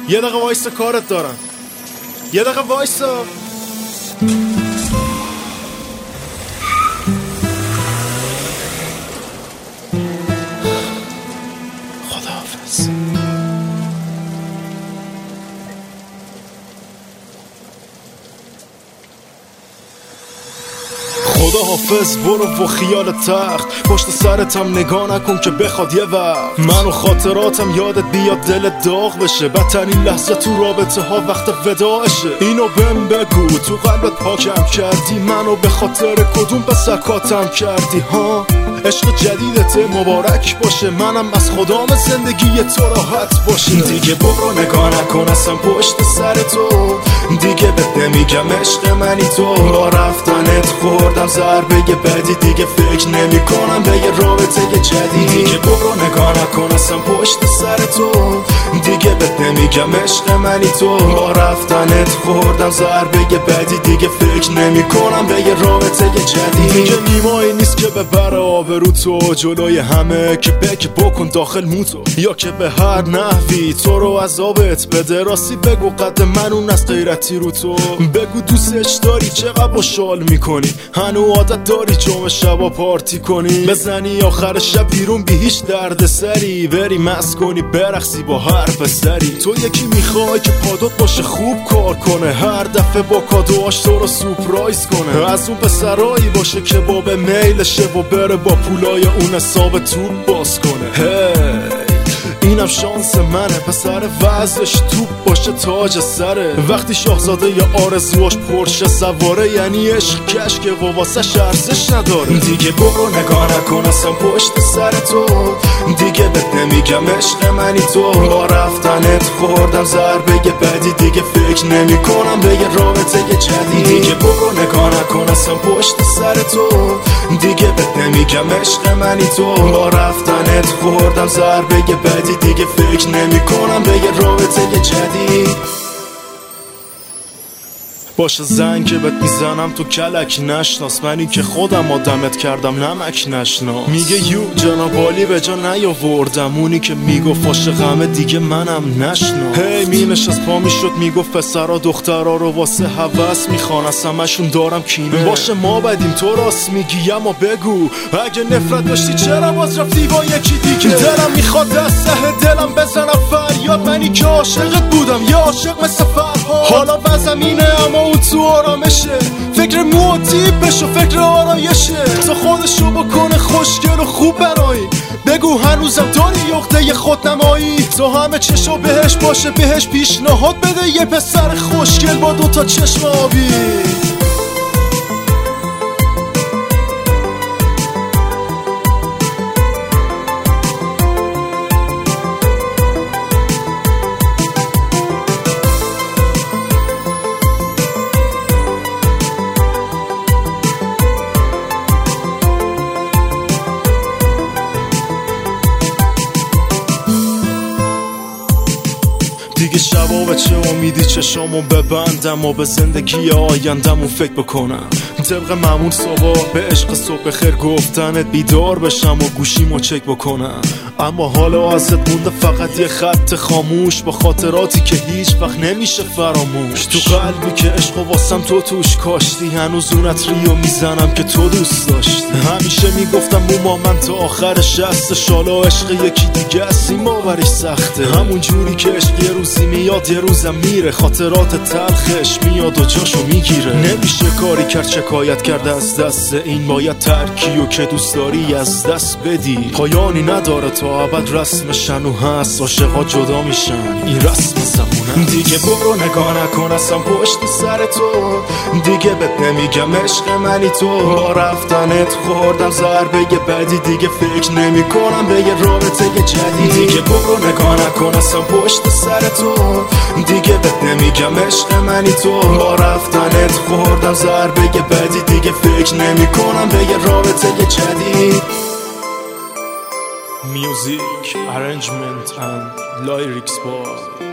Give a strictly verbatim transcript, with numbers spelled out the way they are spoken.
یه دقیقه وایسا کارت دارم. یه دقیقه وایسا. خداحافظ. خداحافظ، برو و خیال تخت پشت سرتم نگاه نکن که بخواد یه وقت من و خاطراتم یادت بیاد دلت داغ بشه. بدترین لحظه تو رابطه ها وقت وداعشه. اینو بهم بگو تو قلبت پاکم کردی منو به خاطر کدوم پسر کاتم کردی ها؟ عشق جدیدت مبارک باشه، منم از خدام زندگی تو راحت باشه. دیگه برو نگاه نکن اصلا پشت سر تو، دیگه بهت نمیگم عشق منی تو. با رفتنت خوردم ضربه بدی، دیگه فکر نمی کنم به یه رابطه جدید. دیگه برو نگاه نکن اصلا پشت سر تو، دیگه بهت نمیگم عشق منی تو. با رفتنت خوردم ضربه بدی، دیگه فکر نمی کنم به یه رابطه جدید. دیگه نیمایی نیست که ببره آبرو تو جلوی همه، که بک بکن داخل موتو، یا که به هر نحوی تو رو عذابت بده. راستی بگو قد من اون از غیرتی رو تو، بگو دوستش داری چقدر باشال میکنی، هنو عادت داری جمعه شبا پارتی کنی، بزنی آخر شب بیرون بی هیچ درد سری، بری مست کنی برقصی با هر پسری. تو یکی میخوای که پادات باشه خوب کار کنه، هر دفعه با کادوهاش تو رو سورپرایز کنه. از اون پسرایی باشه که با به میلشه و بره با پولای اون حساب توپ باز کنه. هی اینم شانس منه، پسر وزش توپ باشه تاج سره. وقتی شاهزاده یا آرزوهاش پرشه سواره، یعنی عشق کشکه و واسه ارزش نداره. دیگه برو نگاه نکن اصلا پشت سر تو، دیگه بهت نمیگم عشق منی تو. با رفتنت خوردم ضربه بدی، دیگه فکر نمی کنم به یه رابطه جدید. دیگه برو نگاه نکن اصلا پشت سر تو، دیگه بهت نمیگم عشق منی تو. با رفتنت خوردم ضربه بدی، دیگه فکر نمی کنم به یه رابطه جدید. باشه زنگ که بهت میزنم تو کلک نشناس، منی که خودم آدمت کردم نمک نشنا. میگه یو جنابالی به جا نیاوردم، اونی که میگفت عاشقمه دیگه منم نشنا. هی می نشست پا میشد میگفت پسرا دخترا رو واسه هوس میخوان، از همشون دارم کینه. باشه ما بدیم تو راست میگی، اما بگو اگه نفرت داشتی چرا باز رفتی با یکی دیگه؟ دلم میخواد دست ته دلم بزنم فریاد، منی که عاشقت بودم یا عاشق مثل فرهاد. حالا وضعم اینه اما اون تو آرامشه، فکر موتیب بشو فکر آرایشه. تا خودشو بکنه خوشگل و خوب برایی، بگو هنوزم داری یخته خودنمایی. تا همه چشو بهش باشه بهش پیشنهاد بده، یه پسر خوشگل با دوتا چشم آبی. دیگه شبا به چه امیدی چشامو ببندم و به زندگی آیندمون فکر بکنم. طبق معمول صبح به عشق صبح خیر گفتنت بیدار بشم و گوشیمو چک بکنم. اما حالا ازت مونده فقط یه خط خاموش با خاطراتی که هیچ وقت نمیشه فراموش. تو قلبی که عشق و واسم تو توش کاشتی، هنوز اون عطریو میزنم که تو دوست داشتی. همیشه میگفتم موما من تا آخر شست شالا عشق یکی دیگه است، این باورش سخته. همون جوری که عشق یه روزی میاد یه روزم میره، خاطرات تلخش میاد و جاشو میگیره. نمیشه کاری کرد شکایت کرده از دست این، باید ترکی و که دوست داری از دست بدی. پایانی نداره تا ابد رسمشن و هست، عاشقا جدا میشن این رسم زمونه. دیگه برو نگاه نکن اصلا پشت سر تو، دیگه بهت نمیگم عشق منی تو. با رفتنت خوردم ضربه بدی، دیگه فکر نمی کنم به یه رابطه جدید. دیگه برو نگاه نکن اصلا پشت سر تو، دیگه بهت نمیگم عشق منی تو. با رفتنت خوردم ضربه بدی، دیگه فکر نمی کنم به یه رابطه جدید. Music, arrangement and lyrics by